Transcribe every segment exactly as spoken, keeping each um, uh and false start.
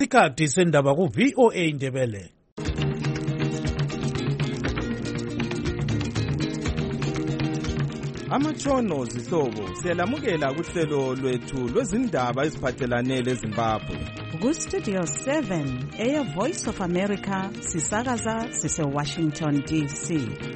Isikhathi sendaba ku V O A Indebele. Amatshono zihlobo siyalamukela kuhlelo lwethu lwezindaba eziphathelane leZimbabwe. Ku Studio seven, Air Voice of America, sisakaza sise Washington D C.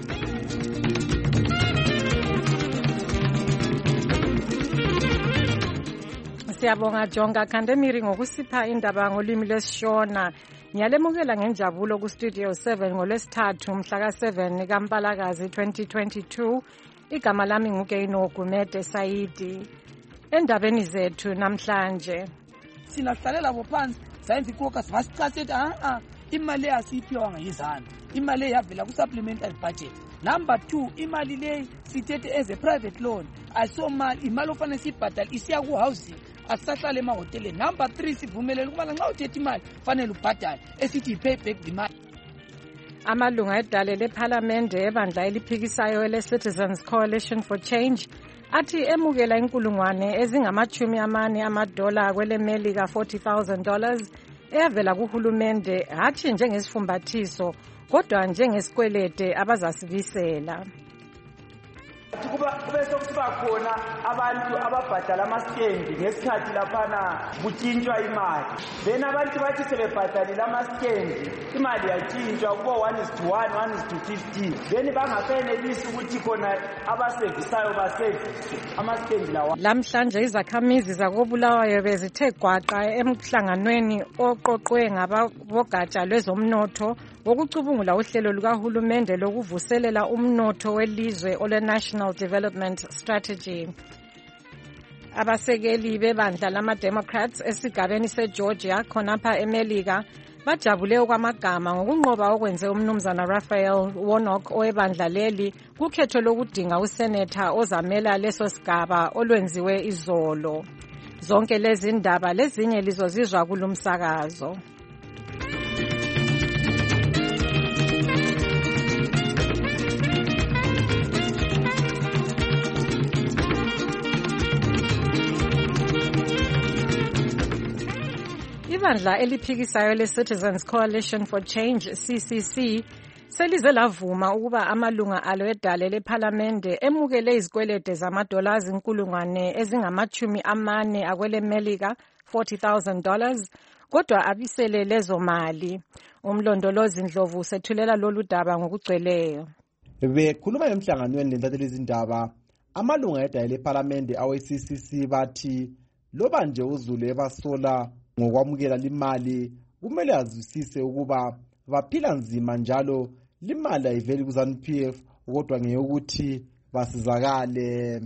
Siyabonga Jonga Kandemiri ngokusipha indaba ngolimi lwesiShona. Ngiyalemukela ngenjabulo ku Studio seven ngolwesithathu mhla ka seven kaMpalakazi twenty twenty-two. Igama lami nguGeno Gumede Saidi. Endabeni zethu namhlanje sinahlalela bophansi sayenza ifocus vasicathe ah ah imali asiphiwa ngayizana. Imali yavela ku supplementary budget. Number two, imali le sithethe as a private loan. Asomali imali ofanele sibhadala isiya ku housing. Asahlale emahotele. Number three, sivumelele ukuba nxa uthethe imali fanele ubhadale esithi pay back the money. Amalunga edale lePhalamende ebandla eliphikisayo ele-Citizens Coalition for Change athi emukela inkulungwane ezingamachumi amane amadola kweleMelika forty thousand dollars eyavela kuhulumende hathi njengesifumbathiso kodwa njengesikwelede abazasibisela. Kuba kube sokuba khona abantu ababhadala amaskendi ngesikhathi laphana kutshintshwa imali. Then abantu bathi sebebhadalile amaskendi imali yatshintshwa kubo one is to one, one is to fifteen. Then bangafanelisi ukuthi khona abasevisayo basevise amaskendi lawa. Lamhlanje izakhamizi zakobulawayo bezithe gwaqa emhlanganweni oqoqwe ngabogatsha lwezomnotho wokucubungula uhlelo lukahulumende lokuvuselela umnotho welizwe ole National Development Strategy. Abasekeli bebandla lama-Democrats esigabeni seGeorgia khonapha eMelika bajabule okwamagama ngokunqoba okwenze umnumzana Raphael Warnock owebandla leli kukhetho lokudinga usenetha ozamela leso sigaba olwenziwe izolo. Zonke lezi ndaba lezinye lizozizwa kulumsakazo. Ibandla eliphikisayo le-Citizens Coalition for Change C C C selize lavuma ukuba amalunga alo edale lePhalamende emukele izikwelede zamadola inkulungwane ezingamachumi amane akweleMelika forty thousand dollars kodwa abisele lezo mali. Umlondolozi Ndlovu sethulela lolu daba ngokugcweleyo. Bekhuluma emhlanganweni lentatheli izindaba amalunga edale lePhalamende awe-C C C bathi loba nje uZulu ebasola ngokwamukela limali kumele azwisise ukuba baphila nzima njalo limali ayiveli ku-ZANU P F kodwa ngeyokuthi basizakale.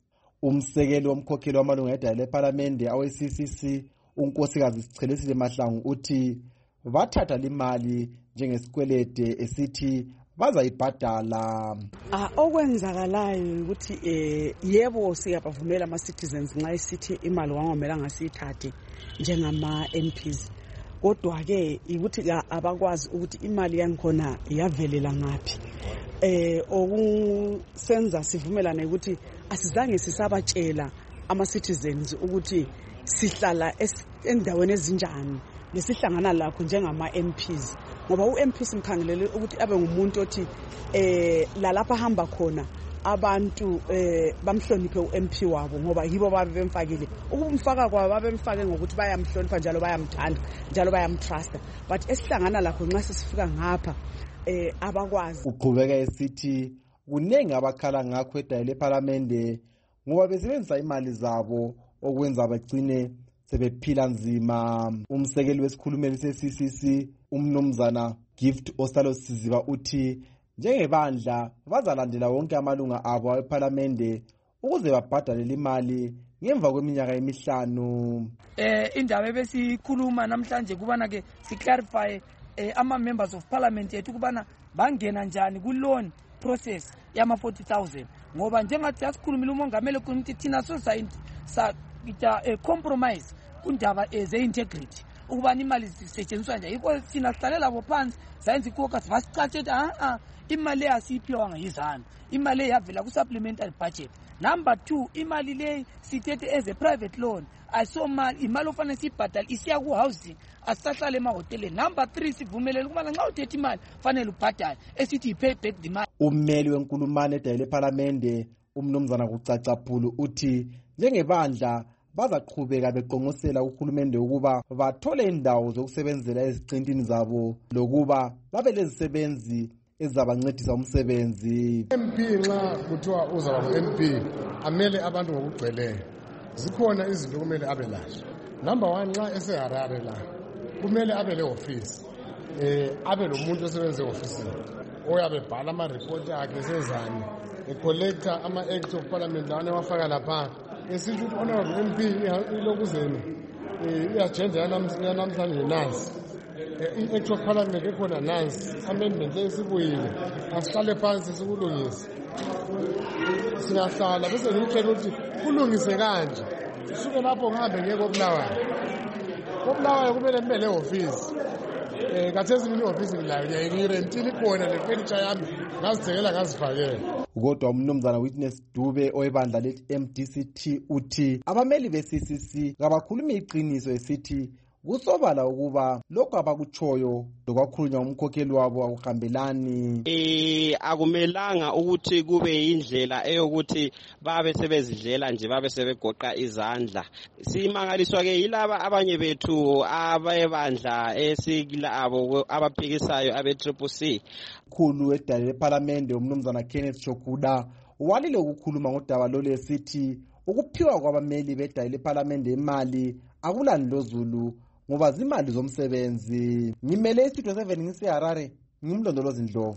Umsekeli womkhokheli wamalunga edale lePhalamende awe-C C C unkosikazi Sichelesile Mahlangu uthi bathatha limali njengesikwelede esithi bazayibhadala. Ah okwenzakalayo ukuthi eh yebo siyabavumela ama citizens nxa isithi imali wangomelanga siyithathe njengama M Ps kodwa ke ukuthi abakwazi ukuthi imali yangikhona yavelela ngapi. Eh okusenza sivumelane ukuthi asizange sisabatshela ama citizens ukuthi sihlala endaweni ezinjani lesihlangana lakho njengama M Ps ngoba u M P simkhangelele ukuthi abe ngumuntu othi eh lalapha hamba khona abantu eh bamhloniphe u M P wabo ngoba yibo babe bemfakile ukumfaka kwabo babe bemfake ngokuthi bayamhlonipha njalo bayamthanda njalo bayamtrusta but esihlangana lakho nxa sisifika ngapha eh abakwazi. Uqhubeka esithi kunengi abakhala ngakho edale lePhalamende ngoba besebenzisa imali zabo okwenza bagcine sebephila nzima. Umsekeli wesikhulumeli se-C C C umnumzana Gift Ostalo Siziba uthi njengebandla bazalandela wonke amalunga abo ePhalamende ukuze babhadale imali ngemva kweminyaka emihlanu. Eh indaba ebesikhuluma namhlanje kubana ke siclarify eh ama members of parliament yethu kubana bangena njani ku loan process yama forty thousand ngoba njengathi asikhulumile umongameli ukuthi thina so sa ita a compromise kundaba eze integrity ukuba imali zisetshenziswa nje yiko sinahlalela bophansi sayenza ifocus vasicathe ah ah imali asiphiwa ngayizana. Imali yavela ku supplementary budget. Number two, imali le sithethe as a private loan. Asomali imali ofanele sibhadala isiya ku housing. asisahlale emahoteleni. Number three, sivumelele ukubana nxa uthethe imali fanele ubhadale esithi yi-pay back the money. Ummeli wenkulumane edayile ePhalamende umnumzana kuCacapulu uthi njengebandla bazaqhubeka beqongosela uhulumende ukuba bathole indawo zokusebenzela ezicintini zabo lokuba babe lezisebenzi ezizabancedisa umsebenzi. M P nxa kuthiwa uzaba ngu-M P amele abantu ngokugcweleyo. Zikhona izinto kumele abe lazo. Number one, nxa eseHarare la kumele abe le-ofisi, eh abe lomuntu osebenza e-ofisini oyabe bhala ama-report akhe sezane ecollector ama-act of parliament lawana ewafaka lapha. Esithi ukuthi honorable M P ilokuzeni i-agenda yanamhlanje nansi, i-act of parliament ekhona nansi, amendment esibuyile, asihlale phansi sikulungise. Singahlala bese ngitshela ukuthi kulungise kanje, suke lapho ngihambe ngiye koBulawayo. koBulawayo kumele kube le-ofisi. Eh kathesi mina i-ofisi ngilayo ngirentile khona le-furniture yami ngazithengela ngazifakela. Kodwa umnumzana Witness Dube oyibandla lethi M D C T uthi abameli be-C C C kabakhuluma iqiniso esithi kusobala ukuba lokho abakutshoyo lokwakhulunywa umkhokheli wabo akuhambelani. Eh akumelanga ukuthi kube indlela eyokuthi babe sebezidlela nje babe sebegoqa izandla. Simangaliswa ke yilaba abanye bethu abayebandla esikilabo abaphikisayo abe-Triple C. Khulu edale lePhalamende umnumzana Kenneth Chokuda walile ukukhuluma ngodaba lolu esithi ukuphiwa kwabameli bedale lePhalamende imali akulani lozulu ngoba zimali zomsebenzi. Ngimele iStudio seven ngiseHarare, ngimlondolozi Ndlovu.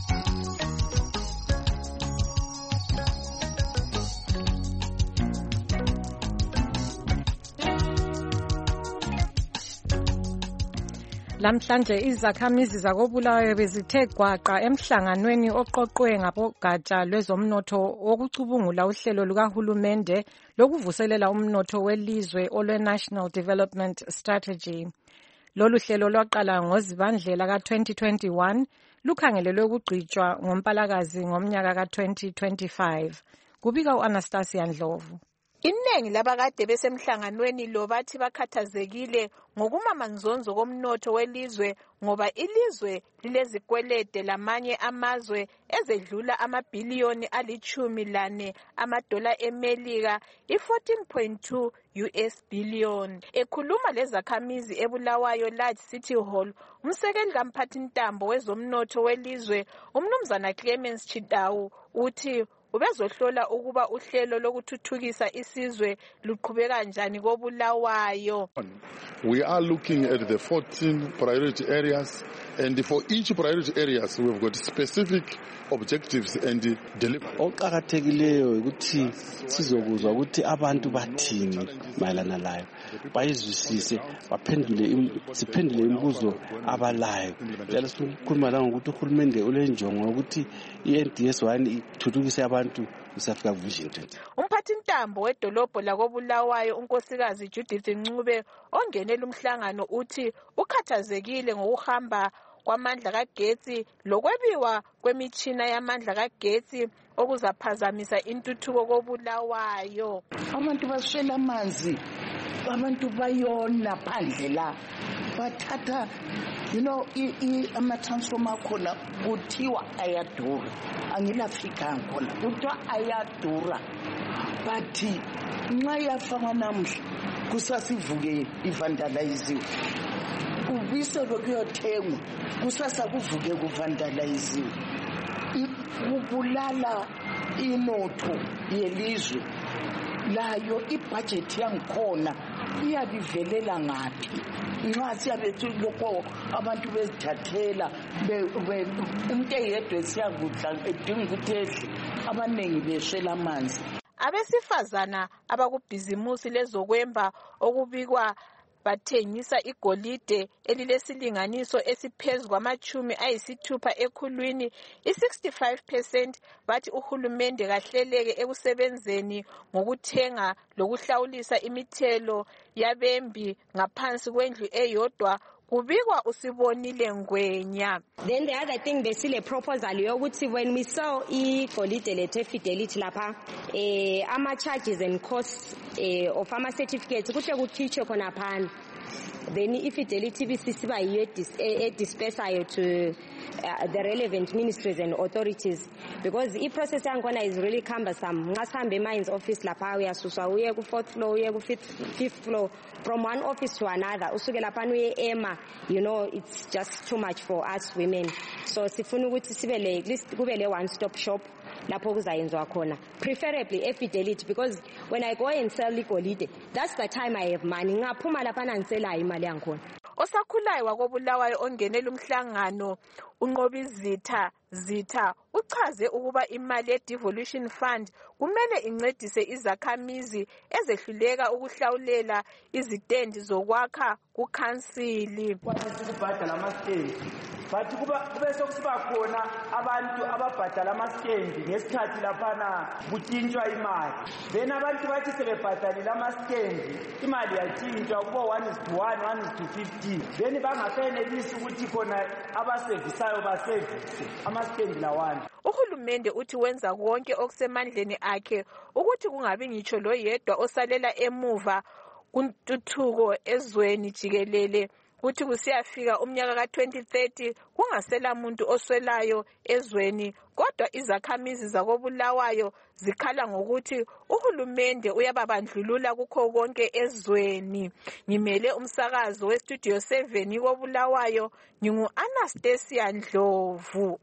Lamhlanje izakhamizi zakoBulawayo bezithe gwaqa emhlanganweni oqoqwe ngabogatsha lwezomnotho wokucubungula uhlelo lukahulumende lokuvuselela umnotho welizwe olwe-National Development Strategy. Lolu hlelo lwaqala ngoZibandlela ka-twenty twenty-one lukhangelelwe ukugqitshwa ngoMpalakazi ngomnyaka ka-twenty twenty-five. Kubika u-Anastasia Ndlovu. Iningi labakade besemhlanganweni lo bathi bakhathazekile ngokumamanzonzo komnotho welizwe ngoba ilizwe lilezikwelede lamanye amazwe ezedlula amabhiliyoni alichumi lane amadola eMelika i-fourteen point two U S billion. Ekhuluma lezakhamizi eBulawayo Large City Hall, umsekeli kamphathintambo wezomnotho welizwe umnumzana Clemens Chidawu uthi ubezohlola ukuba uhlelo lokuthuthukisa isizwe luqhubeka kanjani koBulawayo. We are looking at the fourteen priority areas, and for each priority areas we have got specific objectives and deliver. Okuqakathekileyo ukuthi sizokuzwa ukuthi abantu bathini mayelana layo, bayizwisise, baphendule siphendule imibuzo abalayo. Njalo sikhuluma la ngokuthi uhulumende ulenjongo ukuthi i-N D S one ithuthukise abantu usafika Vision twenty. Umphathintambo wedolobho lakoBulawayo unkosikazi Judith Ncube ongenela umhlangano uthi ukhathazekile ngokuhamba kwamandla kagetsi lokwebiwa kwemitshina yamandla kagetsi okuzaphazamisa intuthuko koBulawayo. Abantu baswela amanzi, abantu bayona phandle la, bathatha you know ama-transformer khona kuthiwa ayadura, angilafika khona kuthiwa ayadura, bathi nxa yafakwa namhla kusasivuke ivandalayiziwe, kubiselwe kuyothengwa kusasa kuvuke kuvandalayiziwe. Kubulala inotho yelizwe layo, ibudget yangikhona iyabivelela ngaphi nxa siyabethu lokho abantu bezithathela umuntu eyedwa siyakudla edinga ukuthi edle, abaningi beswela amanzi. Abesifazana abakubhizimusi lezokwemba okubikwa bathengisa igolide elilesilinganiso esiphezu kwamachumi ayisithupha ekhulwini, i-sixty-five percent bathi uhulumende kahleleke ekusebenzeni ngokuthenga lokuhlawulisa imithelo yabembi ngaphansi kwendlu eyodwa. Kubikwa Usibonile Ngwenya. Then the other thing besile proposal yokuthi when we saw igolide lethe fidelity lapha eh ama charges and costs eh of ama certificates kuhle kukhitshwe khona phana then i-fidelity ibisisiba yiyo edispersayo to uh, the relevant ministries and authorities, because i-process yankhona is really cumbersome. Nxa sihambe e-mines office lapha uyasuswa uye ku-fourth floor uye ku-fifth floor, from one office to another usuke laphana uye ema, you know, it's just too much for us women. So sifuna ukuthi sibe le at least kube le one stop shop lapho kuzayenzwa khona, preferably e-fidelity, because when I go and sell igolide, that's the time I have money. Ngaphuma laphana ngiselayo imali yankhona. Osakhulayo wakobulawayo ongenela umhlangano uNqobizitha Zitha uchaze ukuba imali ye-devolution fund kumele incedise izakhamizi ezehluleka ukuhlawulela izitendi zokwakha kukhansili. Ukubhadala ama-stendi but kube sokusiba khona abantu ababhadala ama-stendi ngesikhathi laphana kutshintshwa imali, then abantu bathi sebebhadalile ama-stendi imali yatshintshwa kubo one is to one, one is to fifteen, then bangasenelisi ukuthi khona abasevisayo basevise ama-stendi lawana. Uhulumende uthi wenza konke okusemandleni akhe ukuthi kungabi ngitsho loyedwa osalela emuva kuntuthuko ezweni jikelele, kuthi kusiyafika umnyaka ka twenty thirty kungasela muntu oswelayo ezweni. Kodwa izakhamizi zakobulawayo zikhala ngokuthi uhulumende uyababandlulula kukho konke ezweni. Ngimele umsakazo westudio seven kobulawayo, ngingu Anastasia Ndlovu.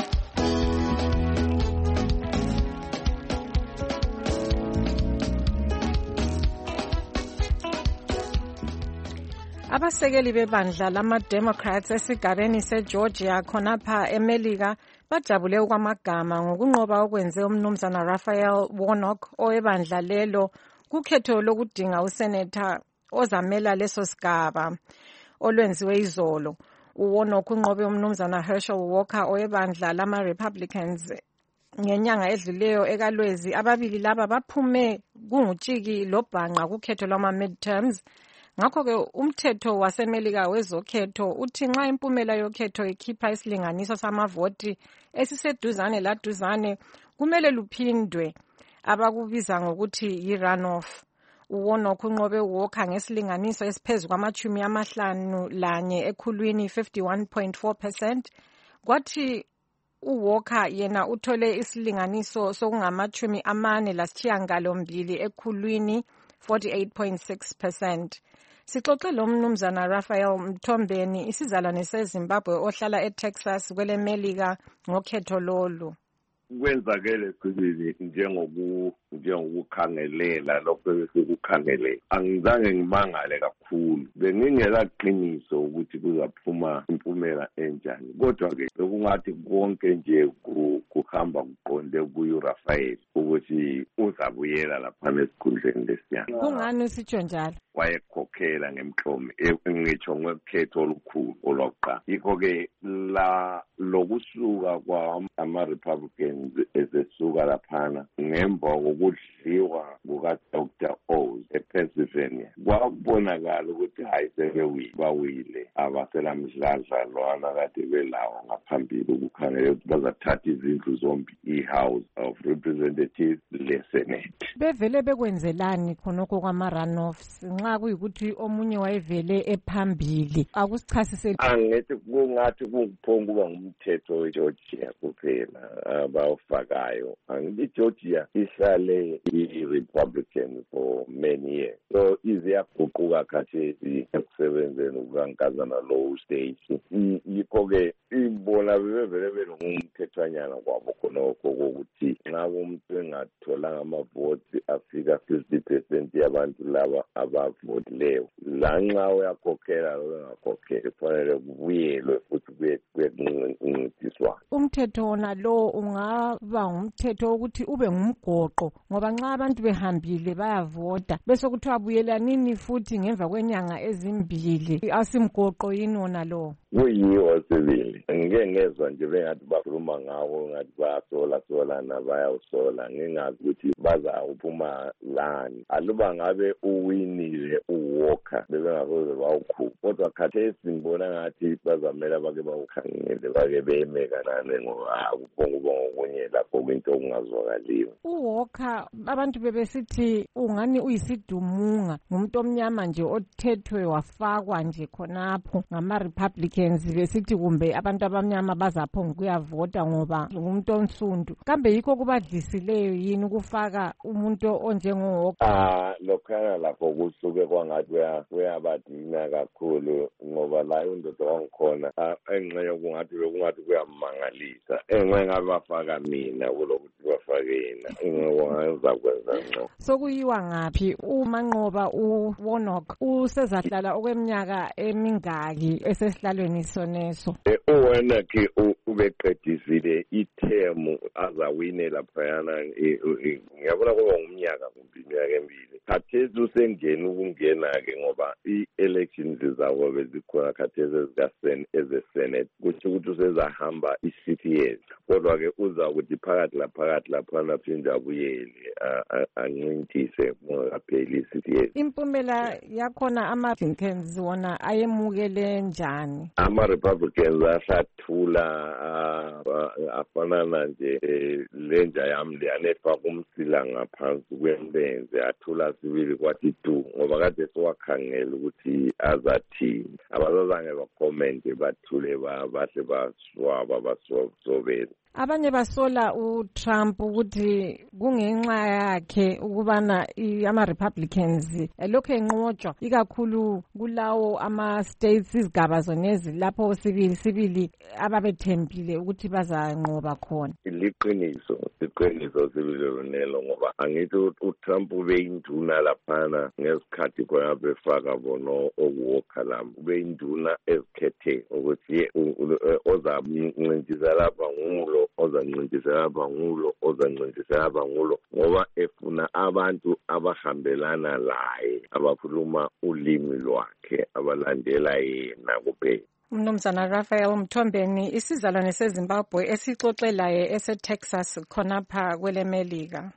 Abasekeli bebandla lama-Democrats esigabeni seGeorgia khonapha eMelika bajabule okwamagama ngokunqoba okwenze umnumzana Raphael Warnock owebandla lelo kukhetho lokudinga useneta ozamela leso sigaba olwenziwe izolo. uWarnock unqobe umnumzana Herschel Walker owebandla lama-Republicans ngenyanga edluleyo ekalwezi. Ababili laba baphume kungutshiki lobhanqa kukhetho lwama-midterms. Ngakho-ke umthetho waseMelika wezokhetho uthi nxa impumela yokhetho ikhipha isilinganiso samavoti esiseduzane laduzane kumele luphindwe, abakubiza ngokuthi yi-runoff. uWarnock unqobe uWalker ngesilinganiso esiphezu kwamachumi amahlanu lanye ekhulwini fifty-one point four percent, kwathi uWalker yena uthole isilinganiso sokungamachumi amane lasitshiyangalombili ekhulwini forty-eight point six percent. Sixoxe lo mnumzana Raphael Mthombeni, isizalwane seZimbabwe ohlala eTexas kweleMelika ngokhetho lolu. Kwenzakele sibili njengoku njengokukhangelela lokho esikukhangelele. Angizange ngimangale kakhulu, bengingela qiniso ukuthi kuzaphuma impumela enjani, kodwa ke bekungathi konke nje kuhamba kuqonde kuyo Raphael ukuthi uzabuyela lapha esikhundleni lesiyana. Kungani usitsho njalo? Wayekhokhela ngemhlomi ngitsho ngekhetho olukhulu olwaqala. Yikho-ke la lokusuka kwama-Republicans esesuka laphana ngemva kokudliwa kuka-Doctor Oz ePennsylvania, kwakubonakala ukuthi hayi sebewile bawile abaselamdladla lwana kade belawo ngaphambili ukukhangela ukuthi bazathatha izindlu zombi, i-House of Representatives le-Senate. Bevele bekwenzelani khonokho kwama-runoffs nxa kuyikuthi omunye wayevele ephambili? Akusichasiseli. Angithi kungathi kungiphonga kuba ngumthetho weGeorgia kuphela abawufakayo. Angithi Georgia ihlale i-Republican for many years, so iziyaguquka khathesi ekusebenzeni ukukankazana low stage. Yikho-ke ibona bebevele belongumthethwanyana kwabo khonokho kokuthi nxa umuntu engatholanga amavoti afika fifty percent yabantu laba abavotileyo, lanxa uyakhokhela lo engakhokheli kufanele kubuyelwe futhi kuye kuncintiswana. Umthetho wona lo ungaba ngumthetho wokuthi ube ngumgoqo, ngoba nxa abantu behambile bayavota bese kuthiwa buyelanini futhi ngemva kwenyanga ezimbili, asimgoqo yini wona lo? Kuyiwo sibili. Ngike ngezwa nje bengathi bakhuluma ngawo ngathi bayasola solana bayawusola, ngingazi ukuthi bazawuphuma lani. Aluba ngabe uwinile uwo uwalker bebengasoze bawukhupha kodwa khathesi ngibona ngathi bazamela bake bawukhangele bake beme kanane ngoba akuphonguba ngokunye lapho kwinto okungazwakaliyo. uwalker abantu bebesithi ungani uyisidumunga ngumuntu omnyama nje othethwe wafakwa nje khonapho ngama-Republicans besithi kumbe abantu abamnyama bazaphonga ukuyavota ngoba ngumuntu onsundu. Kambe yikho kubadlisileyo yini ukufaka umuntu onjengo-Walker? Ah, lokhana lapho kusuke kwangathi kuyabadina kakhulu ngoba la indoda wangikhona enxe yokungathi bekungathi kuyamangalisa enxe ngabe bafaka mina kulokuthi bafake yena engenza kwenza ngco. Sokuyiwa ngaphi uManqoba uWarnock usezahlala okweminyaka emingaki esesihlalweni soneso? uWarnock ubeqedisile ithemu azawine laphayana ngiyabona kuba ngumnyaka kumbe iminyaka emibili. Khathesi usengena ukungena-ke ngoba i-elections zabo bezikhona khathesi eze-Senate kutho ukuthi usezahamba i-city years kodwa-ke uza ukuthi phakathi laphakathi laphana aphinde abuyele ancintise kungakapheli i-city years. Impumela yakhona ama-Republicans wona ayemukele njani? Ama-Republicans ahlathula afanana nje lenja yami leyanefaka umsila ngaphansi kwembenze athula sibili kwathi tu ngoba kade siwakhangela ukuthi azathini abazange bakomente bathule bahle baswaba baswabela. Abanye basola uTrump ukuthi kungenxa yakhe ukubana ama-Republicans lokho enqotshwa ikakhulu kulawo ama-states izigaba zonezi lapho sibili sibili ababethembile ukuthi bazanqoba khona. Liqiniso iqiniso sibili lonelo ngoba angithi uTrump ubeyinduna laphana ngesikhathi khona befaka bono okuwalker lami ubeyinduna ezikhethe ukuthi ozamncintisa lapha ngulo ozancintisela lapha ngulo ozancintisela lapha ngulo ngoba efuna abantu abahambelana laye abakhuluma ulimi lwakhe abalandela yena kuphela. Umnumzana Raphael Mthombeni isizalwane seZimbabwe esixoxelaye ese-Texas khonapha kwele Melika.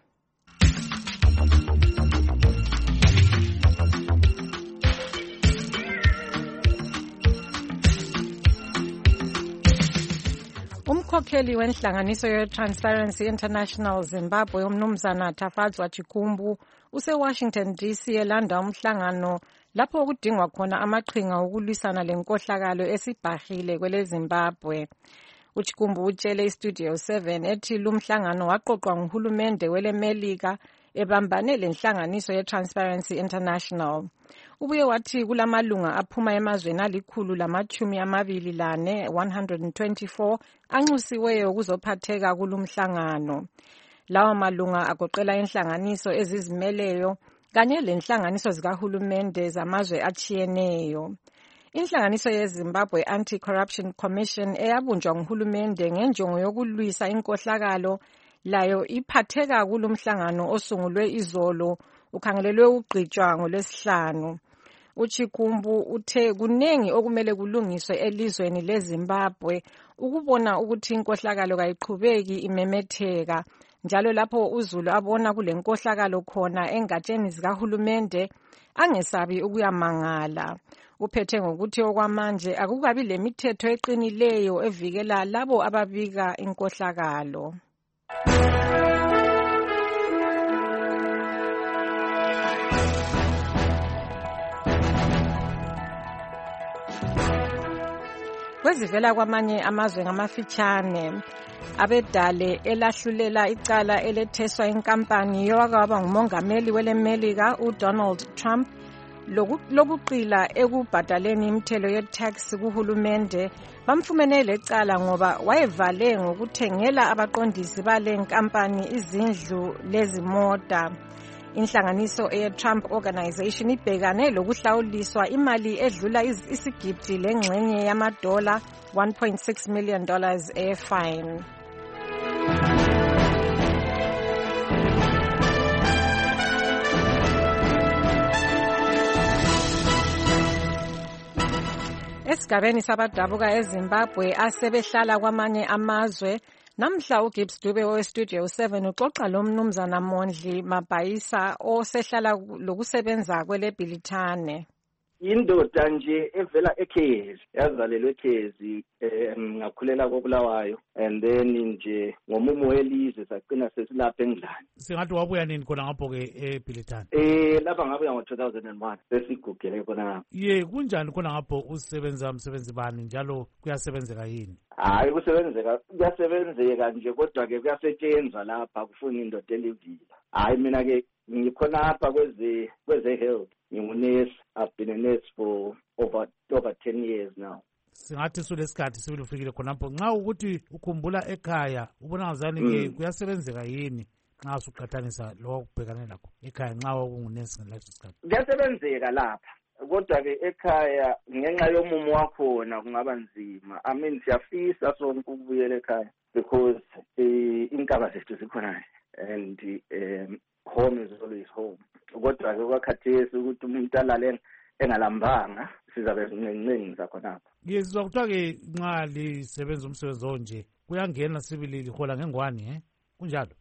Umkhokheli wenhlanganiso ye-Transparency International Zimbabwe umnumzana Tafadzwa Chikumbu use-Washington D C elanda umhlangano lapho kudingwa khona amaqhinga okulwisana lenkohlakalo esibhahile kwele Zimbabwe. Uchikumbu utshele iStudio seven ethi lumhlangano waqoqwa nguhulumende wele Melika ebambane lenhlanganiso ye-Transparency International. Ubuye wathi kulamalunga aphuma emazweni alikhulu lamachumi amabili lane one hundred twenty-four anxusiweyo kuzophatheka kulumhlangano. Lawa malunga agoqela inhlanganiso ezizimeleyo kanye lenhlanganiso zikahulumende zamazwe achiyeneyo. Inhlanganiso yeZimbabwe Anti-Corruption Commission eyabunjwa nguhulumende ngenjongo yokulwisa inkohlakalo layo iphatheka kulumhlangano osungulwe izolo ukhangelelwe ugqitshwa ngolwesihlanu. Uchikumbu uthe kunengi okumele kulungiswe elizweni leZimbabwe ukubona ukuthi inkohlakalo kayiqhubeki imemetheka njalo lapho uzulu abona kulenkohlakalo khona engatsheni zikahulumende angesabi ukuyamangala. Uphethe ngokuthi okwamanje akukabi lemithetho eqinileyo evikela labo ababika inkohlakalo. Kwezivela kwamanye amazwe ngamafitshane abedale elahlulela icala eletheswa inkampani yokwaba ngumongameli wele Melika uDonald Trump lokuqila ekubhadaleni imithelo ye-tax kuhulumende bamfumene lecala ngoba wayevale ngokuthengela abaqondisi bale nkampani izindlu lezimota. Inhlanganiso ye-Trump Organization ibhekane lokuhlawuliswa imali edlula isigidi lengxenye yamadola one point six million dollars e-fine. Esigabeni sabadabuka eZimbabwe asebehlala kwamanye amazwe namhla uGibbs Dube weStudio seven uxoxa lo mnumzana Mondli Mabhayisa osehlala lokusebenza kwele Bhilithane. indoda nje evela ekhezi, yazalelwe ekhezi, um ngakhulela koBulawayo, and then nje ngomumo welizwe sagcina sesilapha eNgilani. Singathi wabuya nini khona ngapho-ke eBhilitane? Eh lapha ngabuya ngo-two thousand one sesigugele khona ngapho. Ye, kunjani khona ngapho usebenza msebenzi bani njalo kuyasebenzeka yini? Hayi kusebenzeka kuyasebenzeka nje kodwa-ke kuyasetshenzwa lapha kufuna indoda elivile. Hayi mina-ke ngikhona apha kweze kweze health, ngingunesi. I've been a nurse for over over ten years now. Singathi sulesikhathi sibili ufikile khonapho. Nxa ukuthi ukhumbula ekhaya ubona ngazani-ke kuyasebenzeka yini nxa usuqathanisa lo wakubhekane lakho ekhaya nxa wakungunesi ngaleso sikhathi? Kuyasebenzeka lapha kodwa-ke ekhaya ngenxa yomumo wakhona kungaba nzima. I mean siyafisa sonke ukubuyela ekhaya because inkaba zethu zikhona and um, home is always home. Kodwa-ke kwakhathesi ukuthi umuntu alale engalambanga sizabe sinencengi zakhonapho. Ye, sizwa kuthiwa-ke nxa lisebenza umsebenzi onje kuyangena sibili lihola ngengwani, eh? Kunjalo?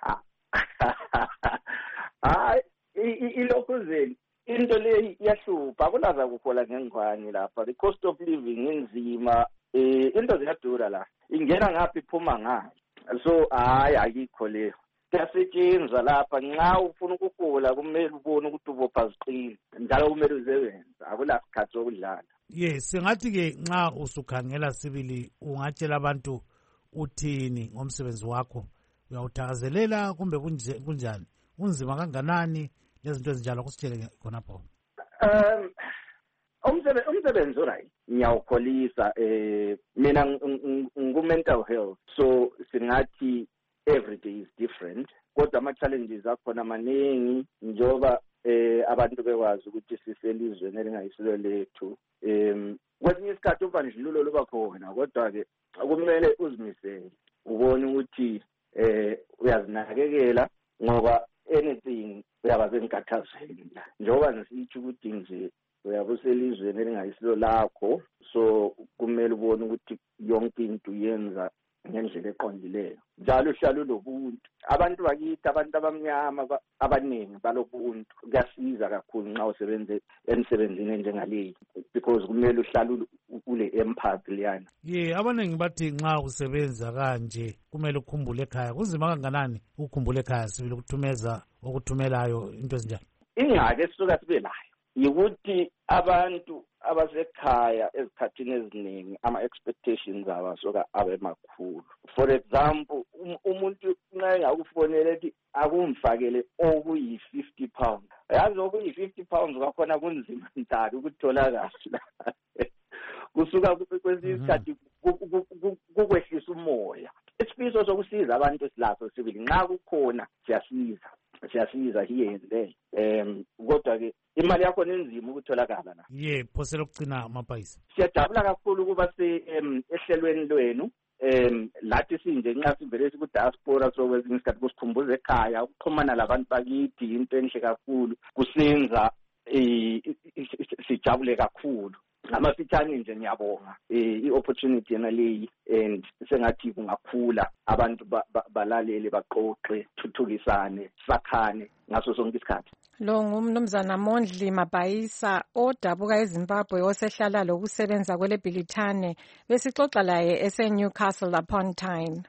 Hayi, ilokhuzeni into le iyahlupha, akunaza kuhola ngengwani lapha. The cost of living inzima, eh into ziyadura la. Ingena ngaphi iphuma ngaphi. So hayi ayikho leyo. Kuyasetshenzwa lapha nxa ufuna ukukhula kumele ubone ukuthi ubopha ziqine njalo kumele usebenze, akula sikhathi sokudlala. Ye, singathi-ke nxa usukhangela sibili ungatshela abantu uthini ngomsebenzi wakho? Uyawuthakazelela kumbe kunjani? Unzima kanganani lezinto ezinjalo kusitshele khonapho? Um umsebenzi umsebenzi right ngiyawukholisa, eh mina ngu-mental health, so singathi every day is different, kodwa ama-challenges akhona maningi njengoba eh abantu bekwazi ukuthi siselizweni elingayisilo lethu. Um kwesinye isikhathi ubandlululo luba khona, kodwa-ke kumele uzimisele ubone ukuthi eh uyazinakekela ngoba anything uyaba senkathazweni la. Njengoba nisitsho ukuthi nje uyabuselizweni elingayisilo lakho, so kumele ubone ukuthi yonke into yenza ngendlela eqondileyo. Njalo uhlala ulobuntu. Abantu bakithi, abantu abamnyama abaningi balobuntu. Kuyasiza kakhulu nxa usebenze emsebenzini enjengaleyi because kumele uhlala ule empathy liyana. Ye, abaningi bathi nxa usebenza kanje kumele ukhumbule ekhaya. Kunzima kanganani ukukhumbula ekhaya sibili ukuthumeza okuthumelayo into ezinjalo? Ingxaki esisuka sibe layo yikuthi abantu abasekhaya ezikhathini eziningi ama-expectations abasuka abe makhulu. For example, umuntu nxa engakufonela ethi akumfakele okuyi-fifty pounds, yazi okuyi-fifty pounds kwakhona kunzima ntali ukutholakala. Kusuka kwesinye isikhathi kukwehlisa umoya. Isifiso sokusiza abantu esilaso sibili nxa kukhona siyasiza siyasiza here and there. Um kodwa-ke imali yakho nenzima ukutholakala la. Ye, phosela ukugcina amapayisa. Siyajabula kakhulu ukuba ehlelweni lwenu. Um lathi sinje nxa sivele siku-diaspora so kwesinye isikhathi kusikhumbuza ekhaya ukuxhumana labantu bakithi into enhle kakhulu, kusenza sijabule kakhulu. Ngamafitshane nje ngiyabonga i-opportunity yena leyi, and sengathi kungakhula abantu balalele baqoqe thuthukisane sakhane ngaso sonke isikhathi. Lo ngumnumzana Mondli Mabhayisa odabuka eZimbabwe osehlala lokusebenza kwele Bhilitane, besixoxa laye ese Newcastle upon Tyne.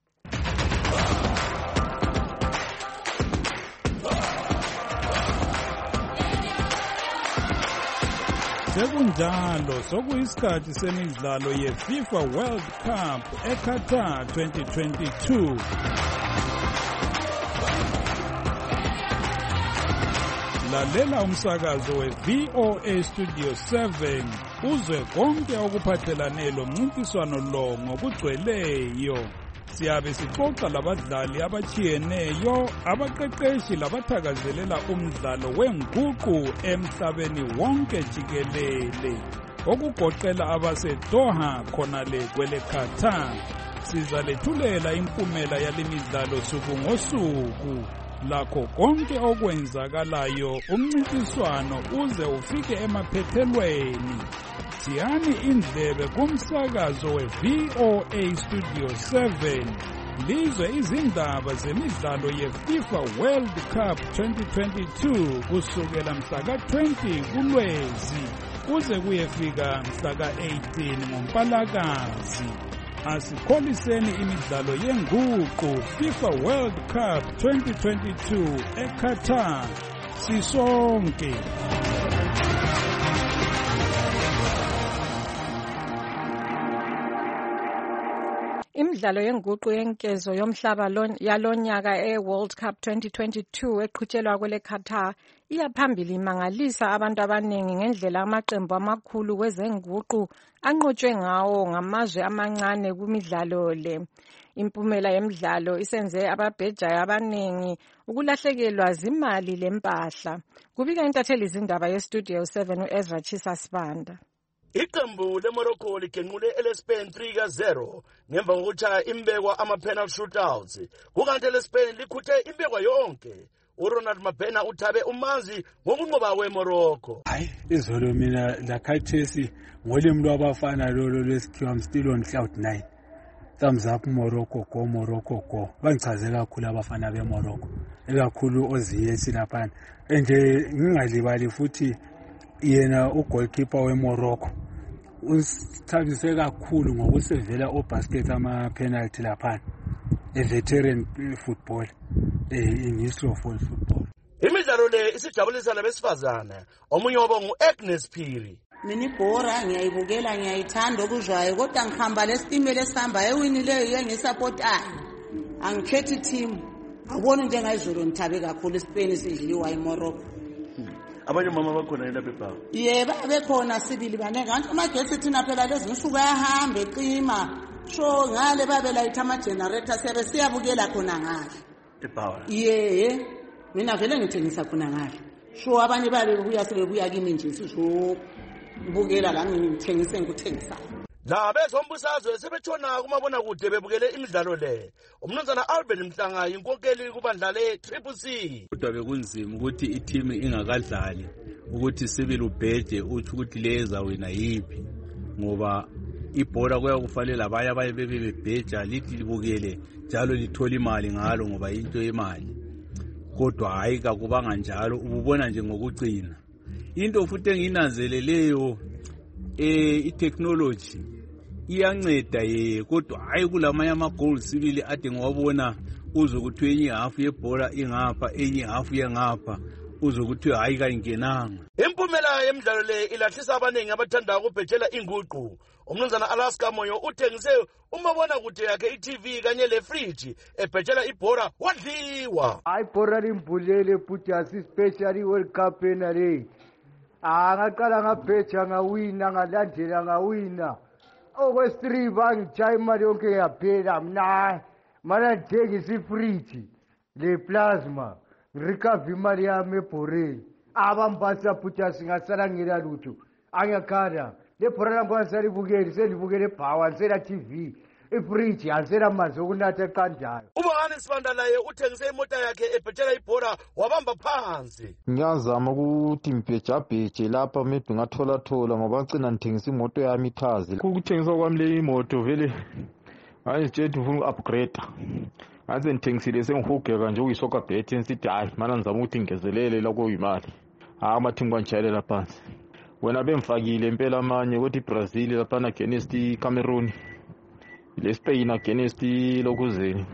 Sekunjalo sokuyisikhathi semidlalo ye-FIFA World Cup eQatar twenty twenty-two. Lalela umsakazo we-V O A Studio seven uzwe konke okuphathelane lomncintiswano lo ngokugcweleyo. Siyabe sixoxa labadlali abachiyeneyo, abaqeqeshi labathakazelela umdlalo wenguqu emhlabeni wonke jikelele, okugoqela abaseDoha khonale kwele Qatar. Sizalethulela impumela yalemidlalo suku ngosuku, lakho konke okwenzakalayo umncintiswano uze ufike emaphethelweni. Siyani indlebe kumsakazo we-V O A Studio seven lizwe izindaba zemidlalo yeFIFA World Cup twenty twenty-two kusukela mhla ka-twenty kuLwezi kuze kuyefika mhla ka-eighteen ngoMpalakazi. Asikholiseni imidlalo yenguqu FIFA World Cup twenty twenty-two eQatar sisonke. Imidlalo yenguqu yenkezo yomhlaba yalonyaka e-World Cup twenty twenty-two eqhutshelwa kwele Qatar iyaphambili imangalisa abantu abaningi ngendlela amaqembu amakhulu kwezenguqu anqotshwe ngawo ngamazwe amancane kumidlalo le. Impumela yemidlalo isenze ababhejayo abaningi ukulahlekelwa zimali lempahla. Kubika intatheli izindaba ye-Studio seven u-Ezra Chisa Sibanda. Iqembu leMorocco ligenqule eleSpain three ka zero ngemva kokuthaya imbekwa ama-penalty shootouts. Kukanti eleSpain likhuthe imbekwa yonke. uRonald Mabena uthabe umanzi ngokunqoba kweMorocco. Hayi izolo mina lakhathesi ngolimi lwabafana lolo lesikhiwa I'm still on cloud nine. Thumbs up Morocco, go Morocco, go. Bangichaze kakhulu abafana beMorocco. Ekakhulu oziyesi lapha. Nje ngingalibali futhi yena ugoalkeeper weMorocco usithabise kakhulu ngokusevela obasket ama penalty lapha. A veteran football in history of world football. Imidlalo le isijabulisa labesifazana. Omunye wabo nguAgnes Phiri. Mina ibhora ngiyayibukela ngiyayithanda okuzwayo kodwa ngihamba lesitimela esihamba ewinileyo yengisupportayo. Angikhethi team. Awubona njengayizolo ngithabe kakhulu iSpain sidliwa iMorocco. Abanye mama bakhona lapha eBhawu. Yebo bekhona sibili banenge kanti amagesi thina phela lezi nsuku ayahamba eqima. So ngale babelayitha ama generator siyabe siyabukela khona ngale. eBhawu. Yeye mina vele ngithengisa khona ngale. So abanye babe buya sebebuya kimi nje sizobukela la ngithengise ngikuthengisa. La bezombusazwe sebetshona kumabona kude bebukele imidlalo le. Umnumzana Albert Mhlanga inkonkeli kubandla le Triple C. Kodwa bekunzima ukuthi i-team ingakadlali ukuthi sibili ubheje uthi ukuthi leza wena yipi ngoba ibhola kuyakufanele abanye abaye bebe bebheja lithi libukele njalo lithola imali ngalo ngoba into yemali. Kodwa hayi kakubanga njalo ububona nje ngokucina. Into futhi enginanzeleleyo eh i-technology iyanceda ye kodwa hayi kulamanye ama-goals sibili ade ngiwabona uzokuthi enye half yebhola ingapha enye half yengapha uzokuthi hayi kayingenanga. Impumela yemidlalo le ilahlisa abaningi abathanda ukubhejela inguqu. Umnumzana Alaska Moyo uthengise umabona kude yakhe i-T V kanye le-fridge ebhejela ibhora wadliwa. Hayi bhora limbulele futhi asi-special World Cup enale. Angaqala ngabheja ngawina ngalandela ngawina. Okwesithree bangitshaye imali yonke yaphela mna mana ngithengisa ifridge le-plasma ngirikava imali yami ebhoreni abambasa futhi asingasala ngela lutho angiyakhala le bhora lami kwasalibukeli selibukele ebhawa alisela-T V ifridge alisela manzi okunatha eqanjayo. Ubongani Sibanda laye uthengise imota yakhe ebhejela ibhora wabamba phansi. Ngiyazama ukuthi ngibhejabheje lapha maybe ngathola-thola ngoba ngicina ngithengisa imoto yami ichazi. Ukuthengiswa kwami le imoto vele ngangitshela ufuna uku-upgrade. Ngaze ngithengisile sengihugeka nje ukuyisoka bhethi nsithi hayi mana ngizama ukuthi ngezelele la kuyimali. Hayi amathimba kwanjayela phansi. Wena bemfakile impela amanye ukuthi iBrazil lapha against iCameroon. Le-Spain against lokuzeni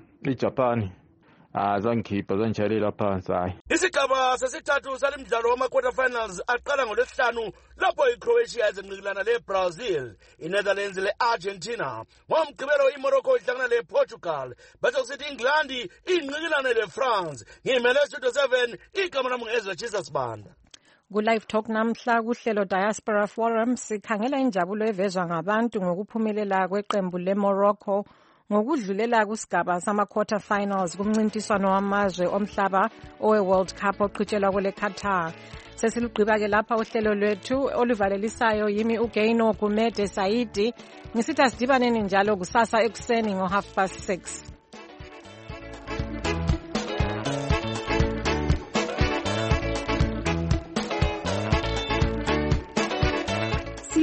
iJapan azangikhipha zangijalela phansi hayi. Isigaba sesithathu salimdlalo wama-quarter finals aqala ngolwesihlanu lapho iCroatia izenqikilana leBrazil, iNetherlands le-Argentina. Ngomgqibelo iMorocco ihlangana lePortugal bese kusithi iEngland inqikilane leFrance. Ngimele Studio seven igama lami ngu-Ezra Chisa Sibanda. Ku-Live Talk namhla kuhlelo Diaspora Forum sikhangela injabulo evezwa ngabantu ngokuphumelela kweqembu leMorocco ngokudlulela kusigaba sama-quarter finals kumncintiswano wamazwe omhlaba owe-World Cup oqhutshelwa kwele Qatar. Sesilugqiba-ke lapha uhlelo lwethu oluvalelisayo yimi uGaino Gumede Saidi. Ngisithi asidibaneni njalo kusasa ekuseni ngo-half past six.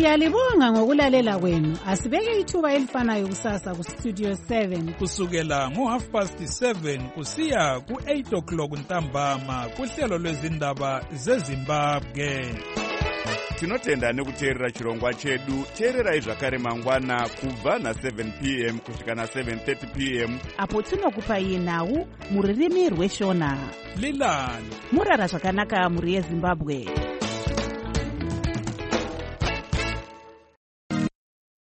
Siyalibonga ngokulalela kwenu. Asibeke ithuba elifanayo kusasa ku Studio seven kusukela ngo half past seven kusiya ku eight o'clock ntambama kuhlelo lwezindaba zeZimbabwe. Tinotenda nekuteerera chirongwa chedu. Teererai zvakare mangwana kubva na seven p m kusvika na seven thirty p m apo tinokupai nhau mururimi rweshona. Lilani murara zvakanaka muri yeZimbabwe.